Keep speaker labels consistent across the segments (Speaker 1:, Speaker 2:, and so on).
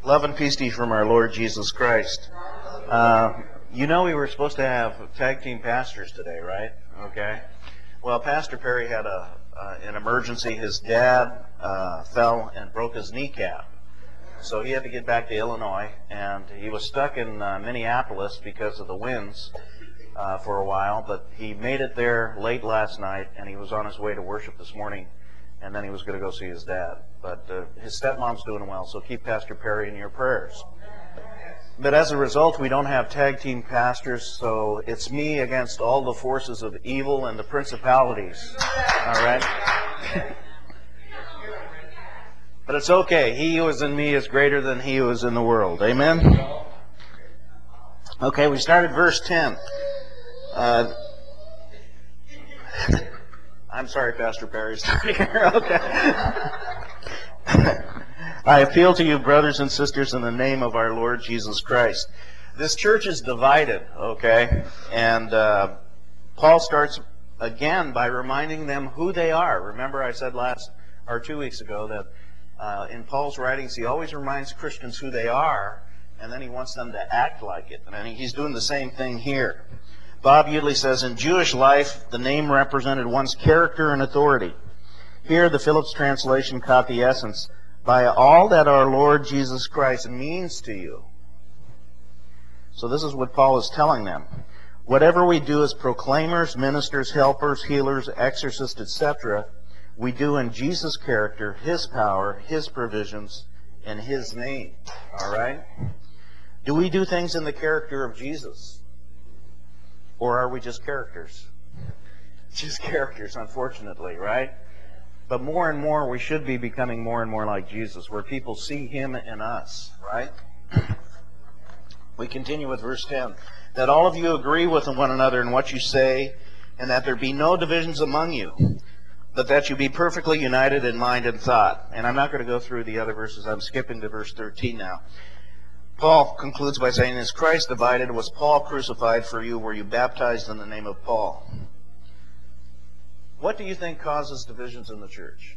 Speaker 1: Love and peace to you from our Lord Jesus Christ. You know we were supposed to have tag team pastors today, right? Okay. Well, Pastor Perry had an emergency. His dad fell and broke his kneecap. So he had to get back to Illinois, and he was stuck in Minneapolis because of the winds for a while, but he made it there late last night, and he was on his way to worship this morning, and then he was going to go see his dad. But his stepmom's doing well, so keep Pastor Perry in your prayers. But as a result, we don't have tag team pastors, so it's me against all the forces of evil and the principalities. All right? But it's okay. He who is in me is greater than he who is in the world. Amen? Okay, we started verse 10. I'm sorry, Pastor Perry's starting here. Okay. I appeal to you, brothers and sisters, in the name of our Lord Jesus Christ. This church is divided, okay? And Paul starts again by reminding them who they are. Remember I said 2 weeks ago that in Paul's writings he always reminds Christians who they are, and then he wants them to act like it. And he's doing the same thing here. Bob Udley says, in Jewish life, the name represented one's character and authority. Here, the Phillips translation caught the essence. By all that our Lord Jesus Christ means to you. So this is what Paul is telling them. Whatever we do as proclaimers, ministers, helpers, healers, exorcists, etc., we do in Jesus' character, His power, His provisions, and His name. All right? Do we do things in the character of Jesus? Or are we just characters? Just characters, unfortunately, right? But more and more, we should be becoming more and more like Jesus, where people see Him in us, right? We continue with verse 10. That all of you agree with one another in what you say, and that there be no divisions among you, but that you be perfectly united in mind and thought. And I'm not going to go through the other verses. I'm skipping to verse 13 now. Paul concludes by saying, is Christ divided? Was Paul crucified for you? Were you baptized in the name of Paul? What do you think causes divisions in the church?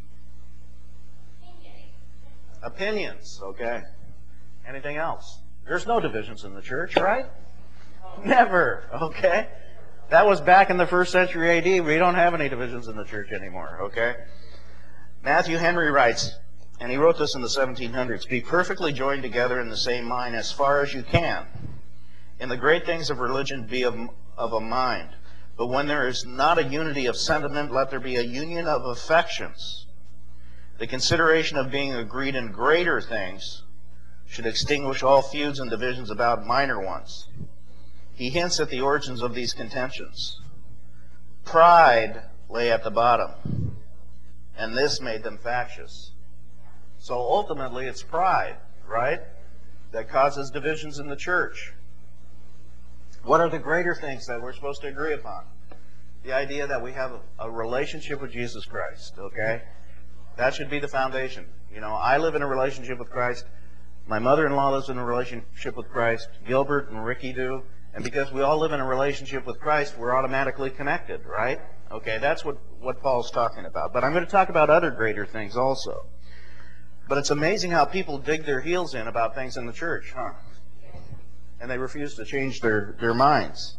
Speaker 1: Opinions, okay. Anything else? There's no divisions in the church, right? Never, okay. That was back in the 1st century AD. We don't have any divisions in the church anymore, okay. Matthew Henry writes, and he wrote this in the 1700s, be perfectly joined together in the same mind as far as you can. In the great things of religion, be of a mind. But when there is not a unity of sentiment, let there be a union of affections. The consideration of being agreed in greater things should extinguish all feuds and divisions about minor ones. He hints at the origins of these contentions. Pride lay at the bottom, and this made them factious. So ultimately it's pride, right, that causes divisions in the church. What are the greater things that we're supposed to agree upon? The idea that we have a relationship with Jesus Christ, okay? That should be the foundation. You know, I live in a relationship with Christ. My mother-in-law lives in a relationship with Christ. Gilbert and Ricky do. And because we all live in a relationship with Christ, we're automatically connected, right? Okay, that's what Paul's talking about. But I'm going to talk about other greater things also. But it's amazing how people dig their heels in about things in the church, huh? And they refuse to change their minds.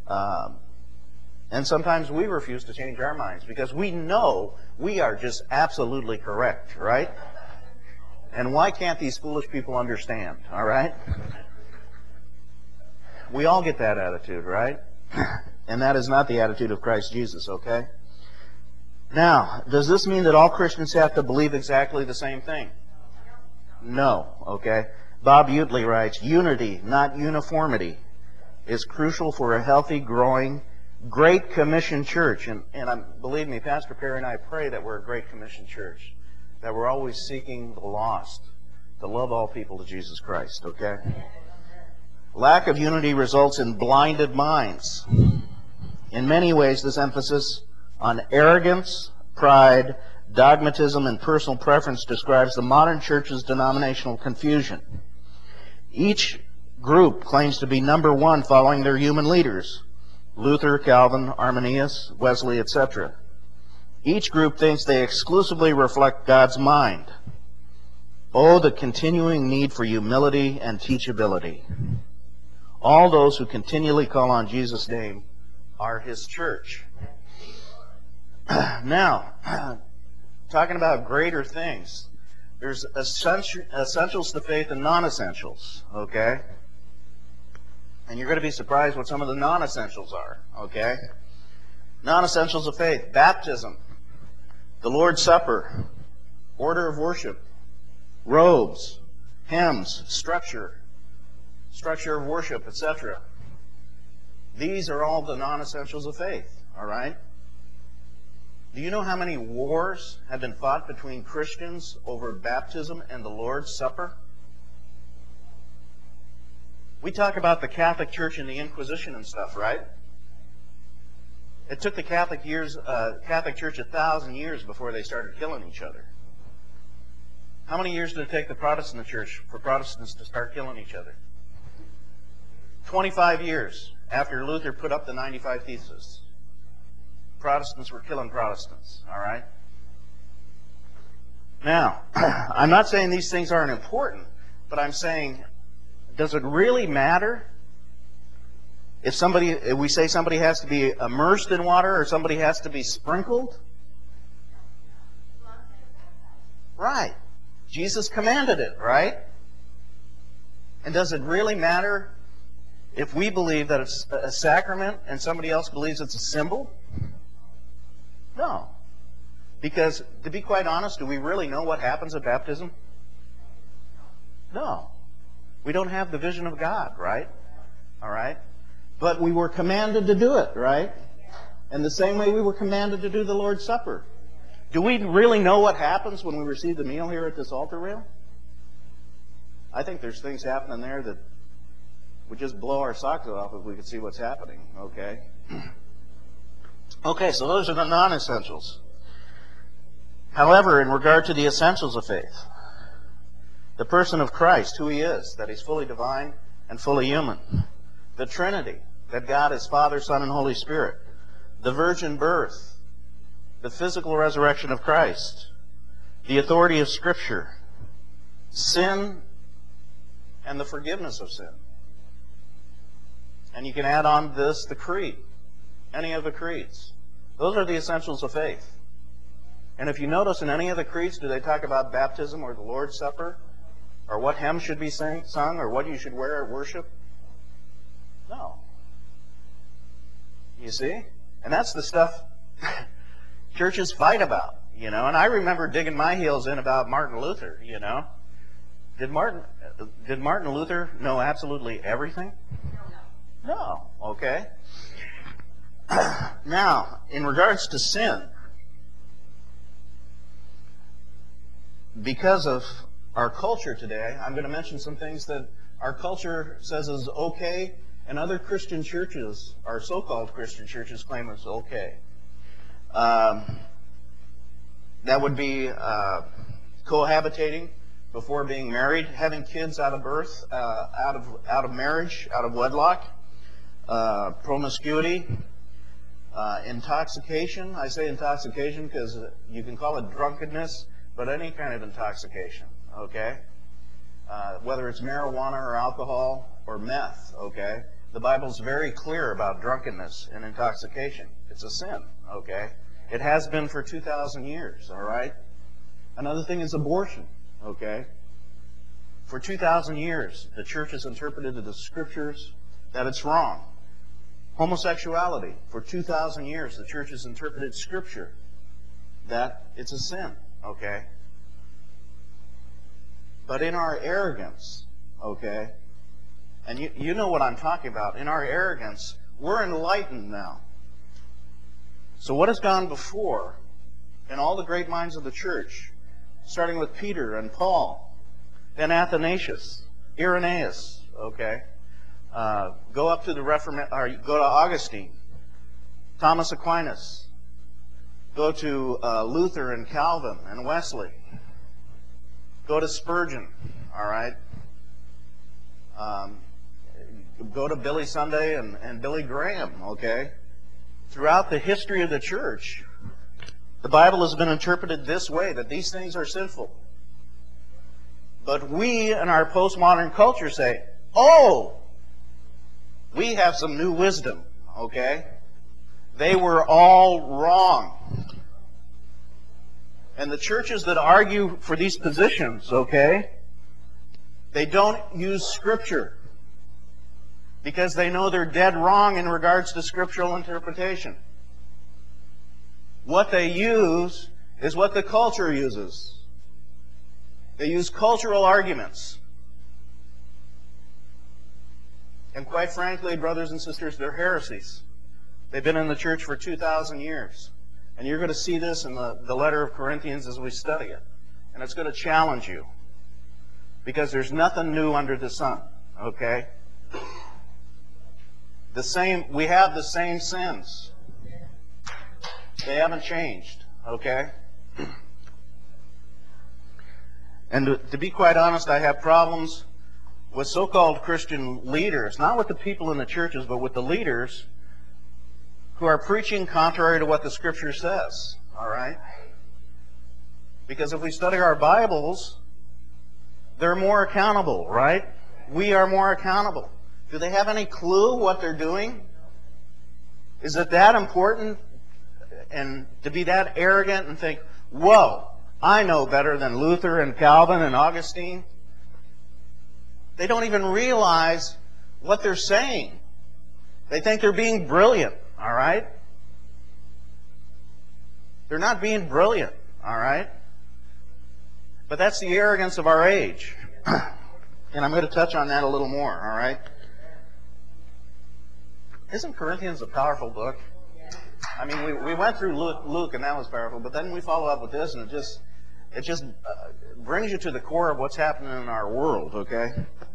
Speaker 1: And sometimes we refuse to change our minds because we know we are just absolutely correct, right? And why can't these foolish people understand, all right? We all get that attitude, right? And that is not the attitude of Christ Jesus, okay? Now, does this mean that all Christians have to believe exactly the same thing? No, okay? Bob Udley writes, unity, not uniformity, is crucial for a healthy, growing, Great Commission church. And believe me, Pastor Perry and I pray that we're a Great Commission church, that we're always seeking the lost, to love all people to Jesus Christ, okay? Lack of unity results in blinded minds. In many ways, this emphasis on arrogance, pride, dogmatism, and personal preference describes the modern church's denominational confusion. Each group claims to be number one following their human leaders, Luther, Calvin, Arminius, Wesley, etc. Each group thinks they exclusively reflect God's mind. Oh, the continuing need for humility and teachability. All those who continually call on Jesus' name are His church. Now, talking about greater things, there's essentials to faith and non-essentials, okay? And you're going to be surprised what some of the non-essentials are, okay? Non-essentials of faith: baptism, the Lord's Supper, order of worship, robes, hymns, structure of worship, etc. These are all the non-essentials of faith, all right? Do you know how many wars have been fought between Christians over baptism and the Lord's Supper? We talk about the Catholic Church and the Inquisition and stuff, right? It took the Catholic Church 1,000 years before they started killing each other. How many years did it take the Protestant Church for Protestants to start killing each other? 25 years after Luther put up the 95 Theses. Protestants were killing Protestants, all right? Now, I'm not saying these things aren't important, but I'm saying, does it really matter if we say somebody has to be immersed in water or somebody has to be sprinkled? Right. Jesus commanded it, right? And does it really matter if we believe that it's a sacrament and somebody else believes it's a symbol? No. Because, to be quite honest, do we really know what happens at baptism? No. We don't have the vision of God, right? All right? But we were commanded to do it, right? And the same way we were commanded to do the Lord's Supper. Do we really know what happens when we receive the meal here at this altar rail? I think there's things happening there that would just blow our socks off if we could see what's happening, okay? Okay, so those are the non-essentials. However, in regard to the essentials of faith, the person of Christ, who He is, that He's fully divine and fully human. The Trinity, that God is Father, Son, and Holy Spirit. The virgin birth. The physical resurrection of Christ. The authority of Scripture. Sin and the forgiveness of sin. And you can add on this the creed. Any of the creeds. Those are the essentials of faith. And if you notice in any of the creeds, do they talk about baptism or the Lord's Supper? Or what hymn should be sung? Or what you should wear at worship? No. You see? And that's the stuff churches fight about, you know. And I remember digging my heels in about Martin Luther, you know. Did Martin Luther know absolutely everything? No. Okay. Now, in regards to sin, because of our culture today, I'm going to mention some things that our culture says is okay, and other Christian churches, our so-called Christian churches, claim it's okay. That would be cohabitating before being married, having kids out of birth, out of marriage, out of wedlock, promiscuity, intoxication. I say intoxication because you can call it drunkenness, but any kind of intoxication, okay? Whether it's marijuana or alcohol or meth, okay? The Bible's very clear about drunkenness and intoxication. It's a sin, okay? It has been for 2,000 years, all right? Another thing is abortion, okay? For 2,000 years, the church has interpreted the Scriptures that it's wrong. Homosexuality, for 2,000 years, the church has interpreted Scripture that it's a sin, okay? But in our arrogance, okay, and you know what I'm talking about, in our arrogance, we're enlightened now. So what has gone before in all the great minds of the church, starting with Peter and Paul, then Athanasius, Irenaeus, okay, go up to the go to Augustine, Thomas Aquinas, go to Luther and Calvin and Wesley, go to Spurgeon, all right, go to Billy Sunday and Billy Graham, okay. Throughout the history of the church, the Bible has been interpreted this way, that these things are sinful. But we in our postmodern culture say, oh, we have some new wisdom, okay? They were all wrong. And the churches that argue for these positions, okay, they don't use Scripture because they know they're dead wrong in regards to scriptural interpretation. What they use is what the culture uses. They use cultural arguments. And quite frankly, brothers and sisters, they're heresies. They've been in the church for 2,000 years. And you're going to see this in the letter of Corinthians as we study it. And it's going to challenge you. Because there's nothing new under the sun. Okay? We have the same sins. They haven't changed. Okay? And to be quite honest, I have problems with so-called Christian leaders, not with the people in the churches, but with the leaders who are preaching contrary to what the Scripture says. All right? Because if we study our Bibles, they're more accountable, right? We are more accountable. Do they have any clue what they're doing? Is it that important and to be that arrogant and think, whoa, I know better than Luther and Calvin and Augustine? They don't even realize what they're saying. They think they're being brilliant, all right? They're not being brilliant, all right? But that's the arrogance of our age. And I'm going to touch on that a little more, all right? Isn't Corinthians a powerful book? I mean, we went through Luke, and that was powerful, but then we follow up with this, and it just brings you to the core of what's happening in our world, okay?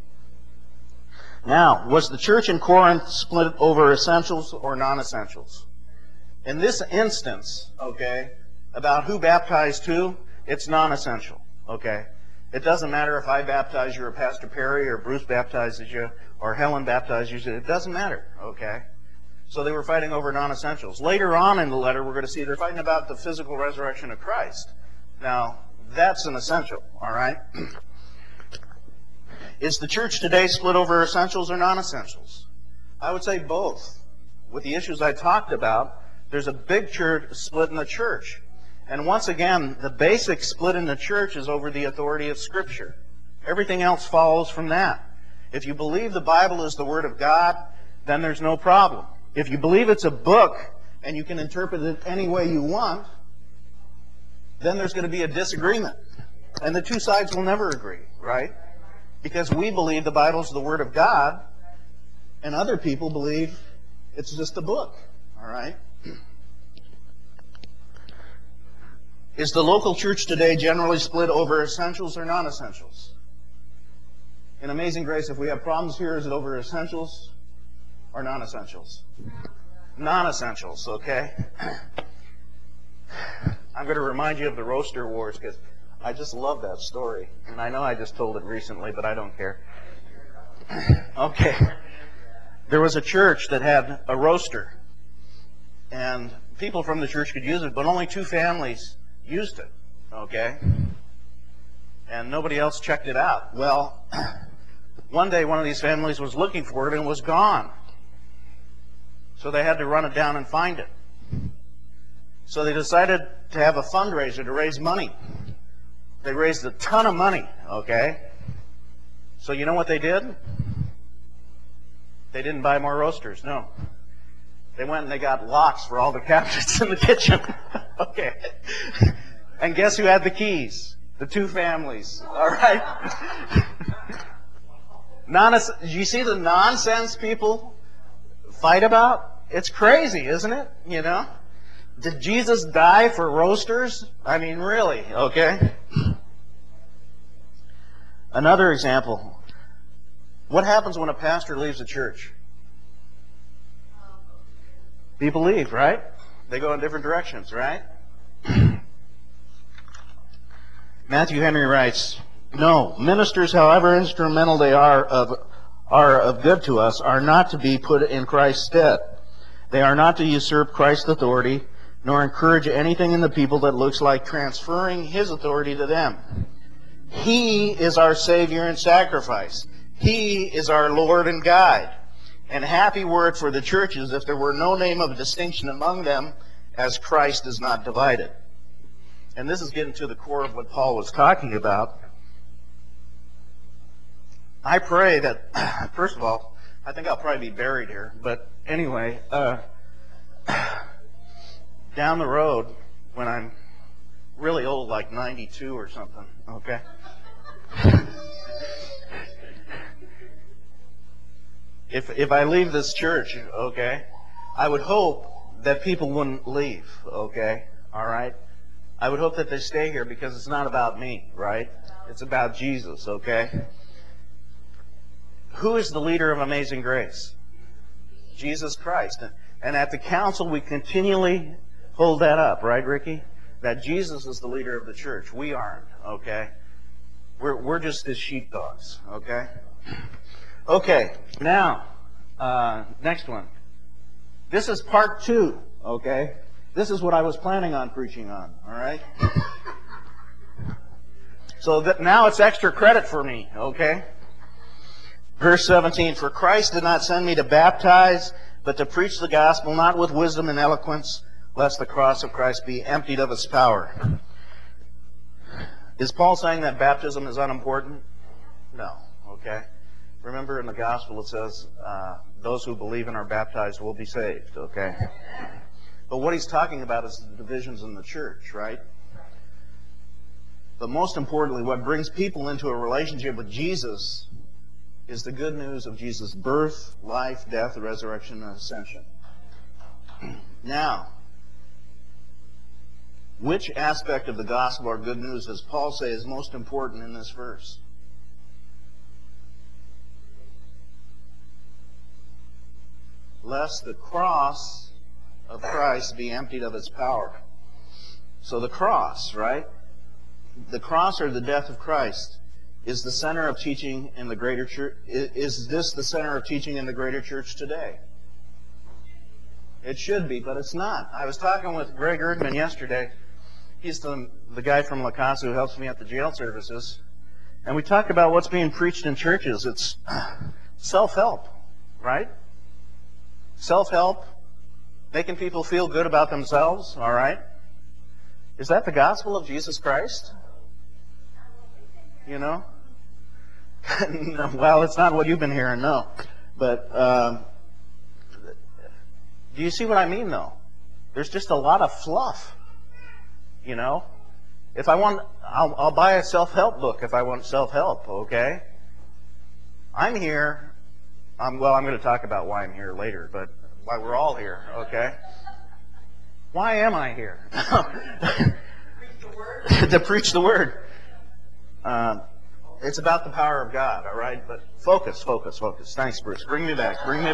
Speaker 1: Now, was the church in Corinth split over essentials or non-essentials? In this instance, okay, about who baptized who, it's non-essential, okay? It doesn't matter if I baptize you or Pastor Perry or Bruce baptizes you or Helen baptizes you. It doesn't matter, okay? So they were fighting over non-essentials. Later on in the letter, we're going to see they're fighting about the physical resurrection of Christ. Now, that's an essential, all right? Is the church today split over essentials or non-essentials? I would say both. With the issues I talked about, there's a big church split in the church. And once again, the basic split in the church is over the authority of Scripture. Everything else follows from that. If you believe the Bible is the Word of God, then there's no problem. If you believe it's a book and you can interpret it any way you want, then there's going to be a disagreement. And the two sides will never agree, right? Because we believe the Bible's the Word of God, and other people believe it's just a book, all right? Is the local church today generally split over essentials or non-essentials? In Amazing Grace, if we have problems here, is it over essentials or non-essentials? Non-essentials, okay? I'm going to remind you of the Roaster Wars because I just love that story. And I know I just told it recently, but I don't care. Okay. There was a church that had a roaster. And people from the church could use it, but only 2 families used it. Okay? And nobody else checked it out. Well, one day one of these families was looking for it and it was gone. So they had to run it down and find it. So they decided to have a fundraiser to raise money. They raised a ton of money, okay? So you know what they did? They didn't buy more roasters, no. They went and they got locks for all the cabinets in the kitchen. Okay. And guess who had the keys? The 2 families, all right? Do you see the nonsense people fight about? It's crazy, isn't it? You know? Did Jesus die for roasters? I mean, really, okay? Another example. What happens when a pastor leaves a church? People leave, right? They go in different directions, right? Matthew Henry writes, "No, ministers, however instrumental they are of good to us, are not to be put in Christ's stead. They are not to usurp Christ's authority, nor encourage anything in the people that looks like transferring His authority to them. He is our Savior and sacrifice. He is our Lord and guide. And happy were it for the churches if there were no name of distinction among them, as Christ is not divided. And this is getting to the core of what Paul was talking about. I pray that, first of all, I think I'll probably be buried here. But anyway, down the road, when I'm really old, like 92 or something, okay? If I leave this church, okay, I would hope that people wouldn't leave, okay? All right? I would hope that they stay here because it's not about me, right? It's about Jesus, okay? Who is the leader of Amazing Grace? Jesus Christ. And at the council, we continually hold that up, right, Ricky? That Jesus is the leader of the church. We aren't, okay? We're just his sheepdogs, okay? Okay, now, next one. This is part 2, okay? This is what I was planning on preaching on, all right? So that now it's extra credit for me, okay? Verse 17, for Christ did not send me to baptize, but to preach the gospel, not with wisdom and eloquence, lest the cross of Christ be emptied of its power. Is Paul saying that baptism is unimportant? No, okay? Remember in the gospel it says, those who believe and are baptized will be saved, okay? But what he's talking about is the divisions in the church, right? But most importantly, what brings people into a relationship with Jesus is the good news of Jesus' birth, life, death, resurrection, and ascension. Now, which aspect of the gospel or good news does Paul say is most important in this verse? Lest the cross of Christ be emptied of its power. So the cross, right? The cross or the death of Christ is the center of teaching in the greater church. Is this the center of teaching in the greater church today? It should be, but it's not. I was talking with Greg Erdman yesterday. He's the guy from La Casa who helps me at the jail services. And we talked about what's being preached in churches. It's self-help, right? Self-help, making people feel good about themselves, all right? Is that the gospel of Jesus Christ? You know? Well, it's not what you've been hearing, no. But do you see what I mean, though? There's just a lot of fluff, you know? If I want, I'll buy a self-help book if I want self-help, okay? I'm here. Well, I'm going to talk about why I'm here later, but why we're all here, okay? Why am I here? To preach the Word. It's about the power of God, all right? But focus, focus, focus. Thanks, Bruce. Bring me back, all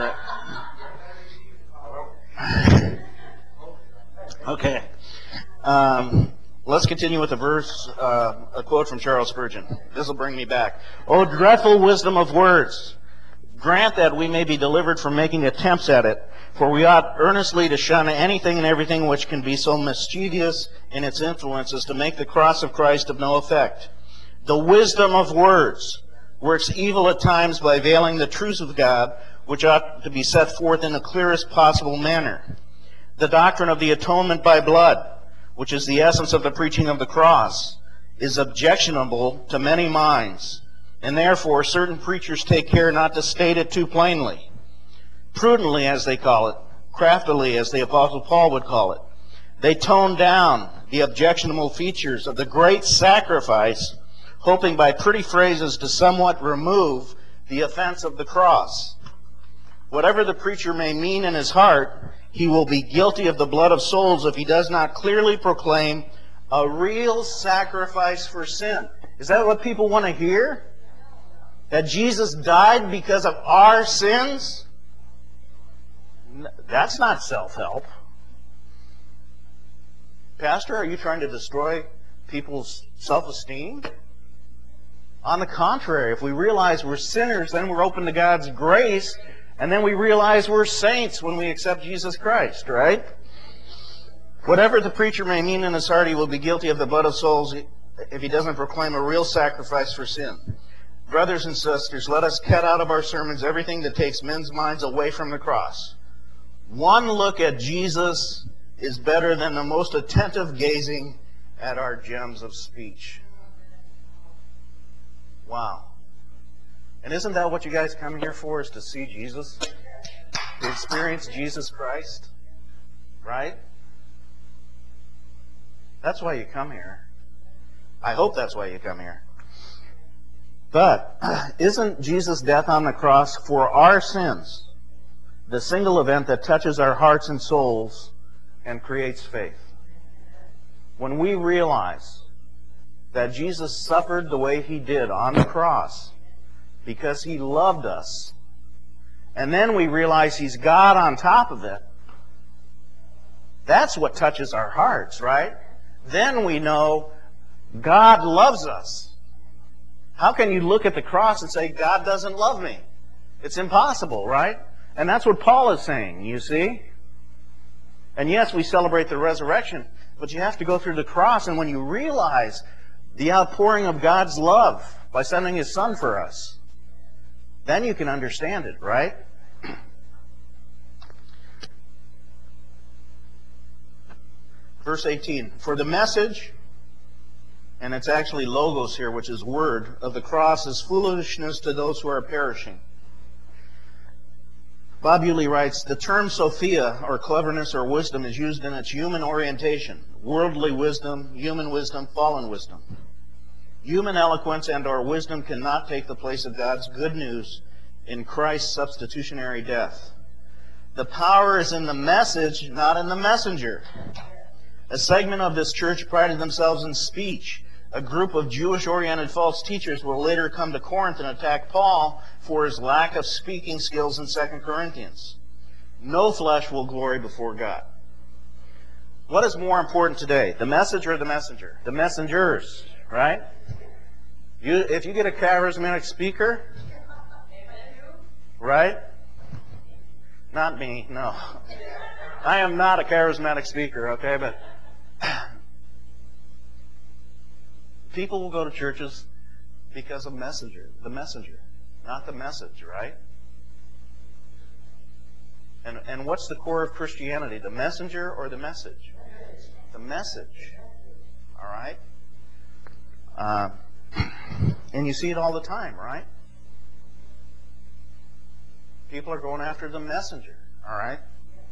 Speaker 1: right? Okay. Let's continue with a verse, a quote from Charles Spurgeon. This will bring me back. "O dreadful wisdom of words! Grant that we may be delivered from making attempts at it, for we ought earnestly to shun anything and everything which can be so mischievous in its influence as to make the cross of Christ of no effect. The wisdom of words works evil at times by veiling the truths of God, which ought to be set forth in the clearest possible manner. The doctrine of the atonement by blood, which is the essence of the preaching of the cross, is objectionable to many minds, and therefore certain preachers take care not to state it too plainly. Prudently, as they call it, craftily, as the Apostle Paul would call it, they tone down the objectionable features of the great sacrifice, hoping by pretty phrases to somewhat remove the offense of the cross. Whatever the preacher may mean in his heart, he will be guilty of the blood of souls if he does not clearly proclaim a real sacrifice for sin." Is that what people want to hear? That Jesus died because of our sins? That's not self-help. Pastor, are you trying to destroy people's self-esteem? On the contrary, if we realize we're sinners, then we're open to God's grace, and then we realize we're saints when we accept Jesus Christ, right? Whatever the preacher may mean in his heart, he will be guilty of the blood of souls if he doesn't proclaim a real sacrifice for sin. Brothers and sisters, let us cut out of our sermons everything that takes men's minds away from the cross. One look at Jesus is better than the most attentive gazing at our gems of speech. Wow. And isn't that what you guys come here for, is to see Jesus? To experience Jesus Christ? Right? That's why you come here. I hope that's why you come here. But isn't Jesus' death on the cross for our sins the single event that touches our hearts and souls and creates faith? When we realize that Jesus suffered the way he did on the cross because he loved us, and then we realize he's God on top of it, that's what touches our hearts, right? Then we know God loves us. How can you look at the cross and say, God doesn't love me? It's impossible, right? And that's what Paul is saying, you see? And yes, we celebrate the resurrection, but you have to go through the cross, and when you realize the outpouring of God's love by sending his Son for us, then you can understand it, right? Verse 18, for the message, and it's actually logos here, which is word, of the cross is foolishness to those who are perishing. Bob Yulee writes, the term Sophia, or cleverness or wisdom, is used in its human orientation. Worldly wisdom, human wisdom, fallen wisdom. Human eloquence and or wisdom cannot take the place of God's good news in Christ's substitutionary death. The power is in the message, not in the messenger. A segment of this church prided themselves in speech. A group of Jewish-oriented false teachers will later come to Corinth and attack Paul for his lack of speaking skills in 2 Corinthians. No flesh will glory before God. What is more important today, the message or the messenger? The messengers, right? If you get a charismatic speaker, right? Not me, no. I am not a charismatic speaker, okay? But people will go to churches because of the messenger, not the message, right? And what's the core of Christianity? The messenger or the message? The message. All right? And you see it all the time, right? People are going after the messenger, all right?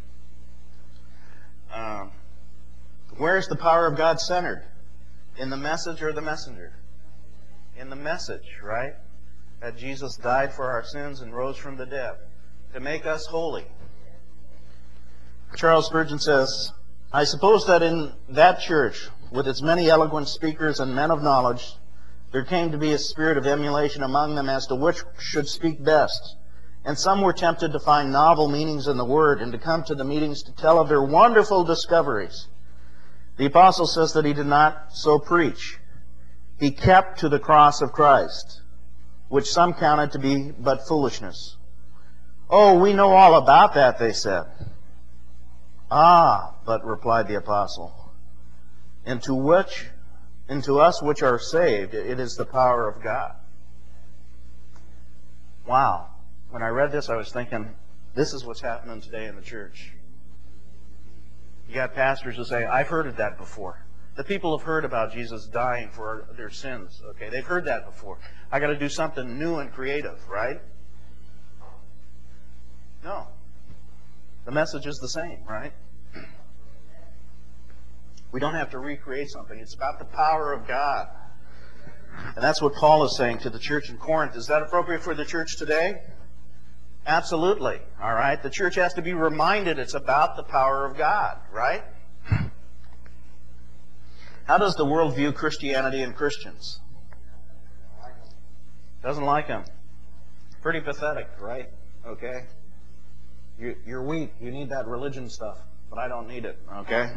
Speaker 1: Where is the power of God centered? In the message or the messenger? In the message, right? That Jesus died for our sins and rose from the dead to make us holy. Charles Spurgeon says, I suppose that in that church, with its many eloquent speakers and men of knowledge, there came to be a spirit of emulation among them as to which should speak best. And some were tempted to find novel meanings in the Word and to come to the meetings to tell of their wonderful discoveries. The apostle says that he did not so preach. He kept to the cross of Christ, which some counted to be but foolishness. Oh, we know all about that, they said. Ah, but replied the apostle, into us which are saved, it is the power of God. Wow. When I read this, I was thinking, this is what's happening today in the church. You got pastors who say, I've heard of that before. The people have heard about Jesus dying for their sins. Okay, they've heard that before. I got to do something new and creative, right? No. The message is the same, right? We don't have to recreate something. It's about the power of God. And that's what Paul is saying to the church in Corinth. Is that appropriate for the church today? Absolutely. All right? The church has to be reminded it's about the power of God, right? How does the world view Christianity and Christians? Doesn't like them. Pretty pathetic, right? Okay? You're weak. You need that religion stuff. But I don't need it, okay?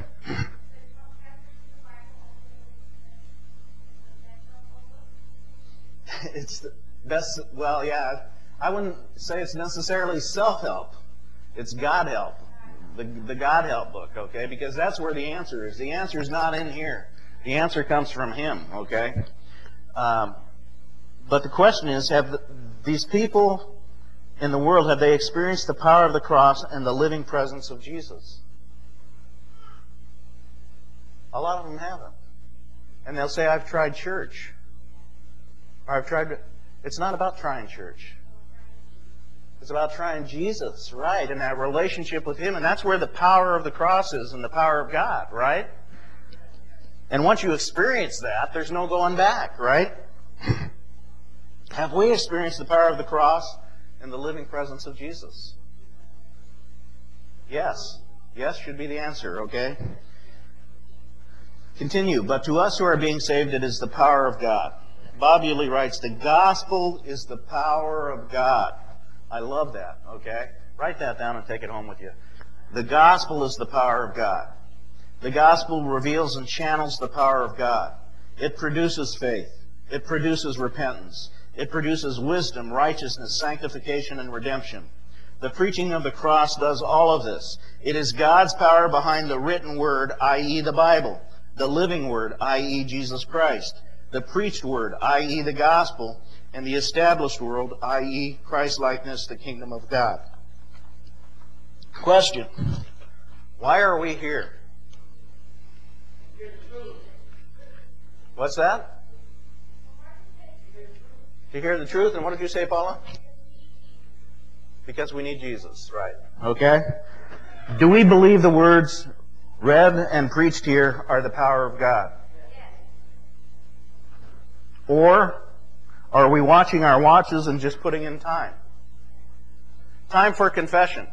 Speaker 1: It's the best, well, yeah, I wouldn't say it's necessarily self-help. It's God-help. The God-help book, okay? Because that's where the answer is. The answer is not in here. The answer comes from Him, okay? But the question is, have these people in the world, have they experienced the power of the cross and the living presence of Jesus? A lot of them haven't. And they'll say, I've tried church. Or I've tried... It's not about trying church. It's about trying Jesus, right? And that relationship with Him. And that's where the power of the cross is and the power of God, right? And once you experience that, there's no going back, right? Have we experienced the power of the cross and the living presence of Jesus? Yes. Yes should be the answer, okay? Continue. But to us who are being saved, it is the power of God. Bob Eulie writes, the gospel is the power of God. I love that, okay? Write that down and take it home with you. The gospel is the power of God. The gospel reveals and channels the power of God. It produces faith. It produces repentance. It produces wisdom, righteousness, sanctification, and redemption. The preaching of the cross does all of this. It is God's power behind the written word, i.e. the Bible, the living word, i.e. Jesus Christ, the preached word, i.e. the gospel, and the established world, i.e. Christ-likeness, the kingdom of God. Question. Why are we here? What's that? To hear the truth. And what did you say, Paula? Because we need Jesus, right? Okay. Do we believe the words read and preached here are the power of God? Or are we watching our watches and just putting in time? Time for confession.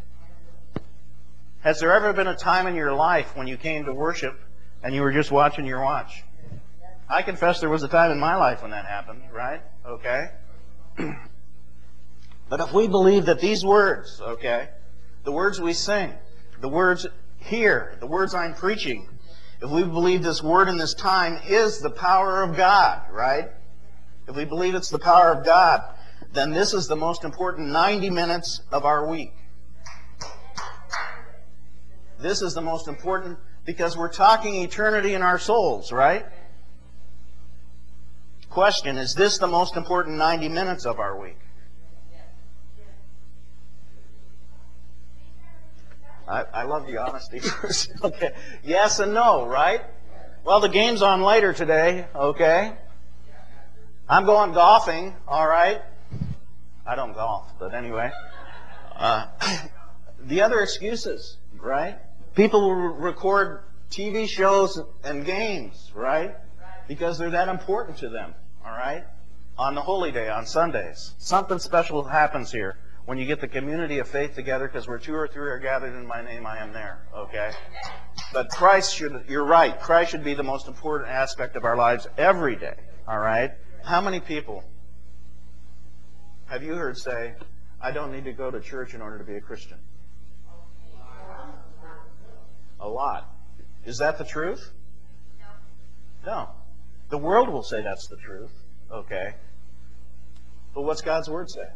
Speaker 1: Has there ever been a time in your life when you came to worship and you were just watching your watch? I confess there was a time in my life when that happened, right? Okay. But if we believe that these words, okay, the words we sing, the words here, the words I'm preaching, if we believe this word in this time is the power of God, right? If we believe it's the power of God, then this is the most important 90 minutes of our week. This is the most important because we're talking eternity in our souls, right? Question, is this the most important 90 minutes of our week? I love the honesty first. Okay. Yes and no, right? Well, the game's on later today, okay? I'm going golfing, all right? I don't golf, but anyway. The other excuses, right? People will record TV shows and games, right? Because they're that important to them, all right? On the holy day, on Sundays. Something special happens here when you get the community of faith together, because where two or three are gathered in my name, I am there, okay? But Christ should, you're right, Christ should be the most important aspect of our lives every day, all right? How many people have you heard say, I don't need to go to church in order to be a Christian? A lot. Is that the truth? No. The world will say that's the truth, okay? But what's God's Word say?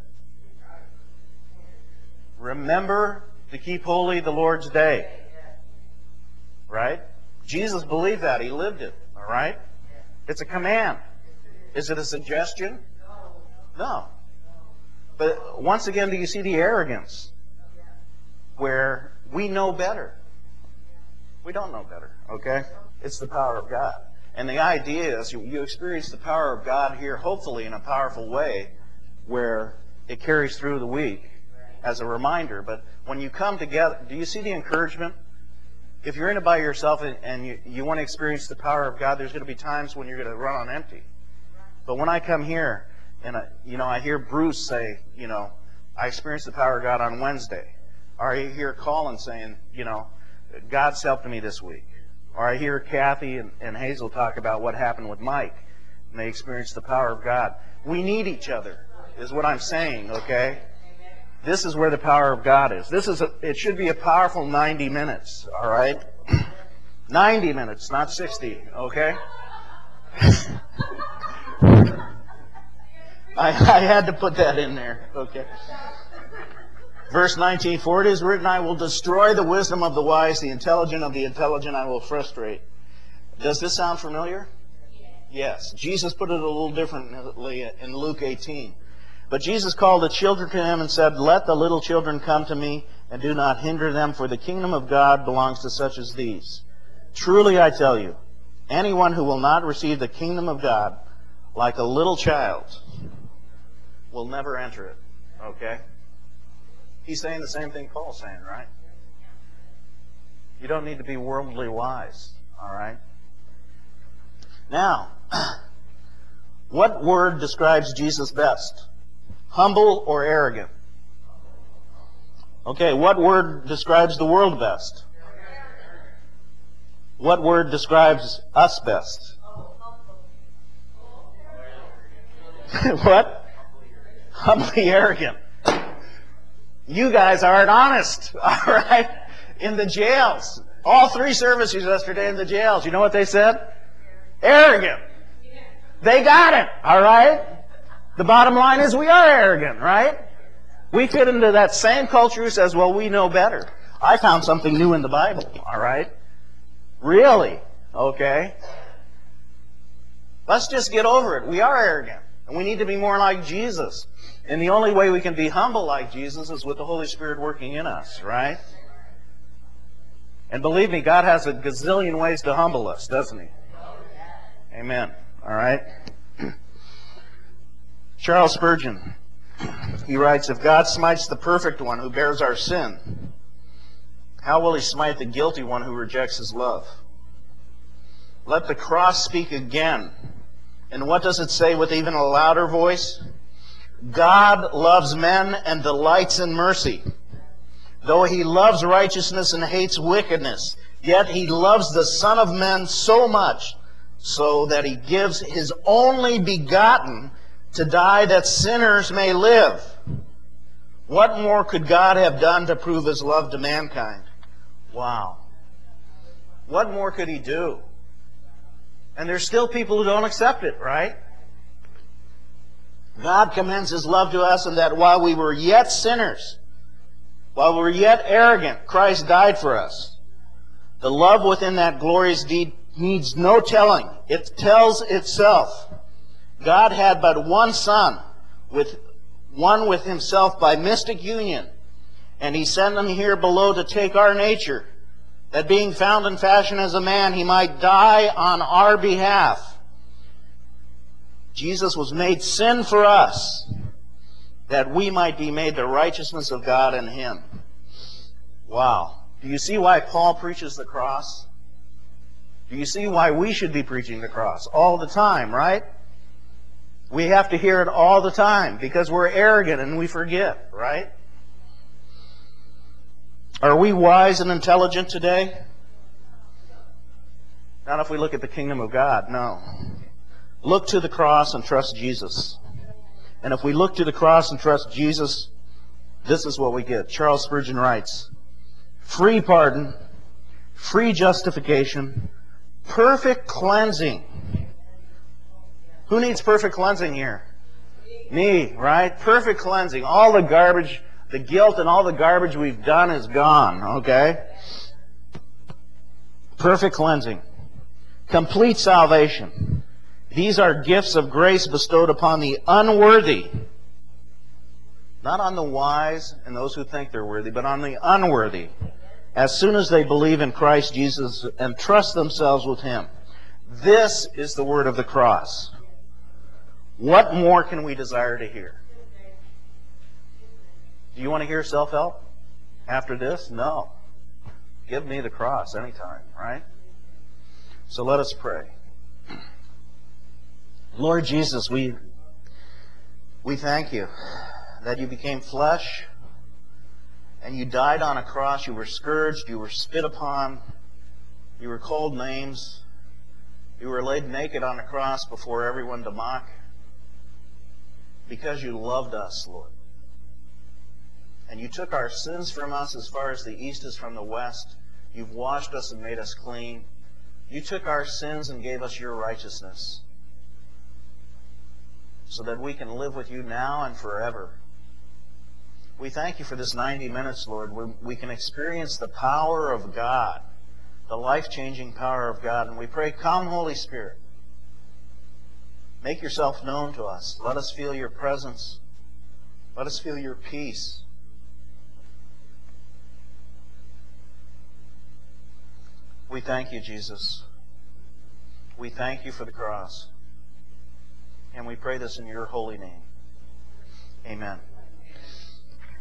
Speaker 1: Remember to keep holy the Lord's day. Right? Jesus believed that. He lived it. All right? It's a command. Is it a suggestion? No. But once again, do you see the arrogance? Where we know better. We don't know better. Okay? It's the power of God. And the idea is you experience the power of God here, hopefully in a powerful way, where it carries through the week as a reminder. But when you come together, do you see the encouragement? If you're in it by yourself and you want to experience the power of God, there's going to be times when you're going to run on empty. But when I come here and I hear Bruce say, I experienced the power of God on Wednesday. Or I hear Colin saying, God's helped me this week. Or I hear Kathy and Hazel talk about what happened with Mike, and they experienced the power of God. We need each other, is what I'm saying, okay? This is where the power of God is. It should be a powerful 90 minutes, all right? 90 minutes, not 60, okay? I had to put that in there, okay? Verse 19, for it is written, I will destroy the wisdom of the wise, the intelligent of the intelligent I will frustrate. Does this sound familiar? Yes. Jesus put it a little differently in Luke 18. But Jesus called the children to him and said, "Let the little children come to me, and do not hinder them, for the kingdom of God belongs to such as these. Truly I tell you, anyone who will not receive the kingdom of God like a little child will never enter it." Okay? He's saying the same thing Paul's saying, right? You don't need to be worldly wise, all right? Now, what word describes Jesus best? Humble or arrogant? Okay, what word describes the world best? What word describes us best? What? Humbly arrogant. You guys aren't honest, all right? In the jails. All 3 services yesterday in the jails. You know what they said? Arrogant. They got it, all right? The bottom line is we are arrogant, right? We fit into that same culture who says, well, we know better. I found something new in the Bible, all right? Really? Okay. Let's just get over it. We are arrogant, and we need to be more like Jesus. And the only way we can be humble like Jesus is with the Holy Spirit working in us, right? And believe me, God has a gazillion ways to humble us, doesn't He? Amen. All right? Charles Spurgeon, he writes, "If God smites the perfect one who bears our sin, how will He smite the guilty one who rejects His love? Let the cross speak again. And what does it say with even a louder voice? God loves men and delights in mercy. Though He loves righteousness and hates wickedness, yet He loves the Son of Man so much, so that He gives His only begotten to die that sinners may live." What more could God have done to prove His love to mankind? Wow. What more could He do? And there's still people who don't accept it, right? God commends His love to us in that while we were yet sinners, while we were yet arrogant, Christ died for us. The love within that glorious deed needs no telling. It tells itself. God had but one Son, one with Himself by mystic union, and He sent Him here below to take our nature, that being found in fashion as a man, He might die on our behalf. Jesus was made sin for us, that we might be made the righteousness of God in Him. Wow. Do you see why Paul preaches the cross? Do you see why we should be preaching the cross all the time, right? We have to hear it all the time because we're arrogant and we forget, right? Are we wise and intelligent today? Not if we look at the kingdom of God, no. Look to the cross and trust Jesus. And if we look to the cross and trust Jesus, this is what we get. Charles Spurgeon writes, "Free pardon, free justification, perfect cleansing." Who needs perfect cleansing here? Me, right? Perfect cleansing. All the garbage, the guilt and all the garbage we've done is gone, okay? Perfect cleansing. Complete salvation. These are gifts of grace bestowed upon the unworthy. Not on the wise and those who think they're worthy, but on the unworthy. As soon as they believe in Christ Jesus and trust themselves with Him. This is the word of the cross. What more can we desire to hear? Do you want to hear self-help after this? No. Give me the cross anytime, right? So let us pray. Lord Jesus, we thank You that You became flesh and You died on a cross. You were scourged. You were spit upon. You were called names. You were laid naked on a cross before everyone to mock. Because You loved us, Lord. And You took our sins from us as far as the east is from the west. You've washed us and made us clean. You took our sins and gave us Your righteousness so that we can live with You now and forever. We thank You for this 90 minutes, Lord, where we can experience the power of God, the life-changing power of God. And we pray, come, Holy Spirit. Make yourself known to us. Let us feel your presence. Let us feel your peace. We thank you, Jesus. We thank you for the cross. And we pray this in your holy name. Amen.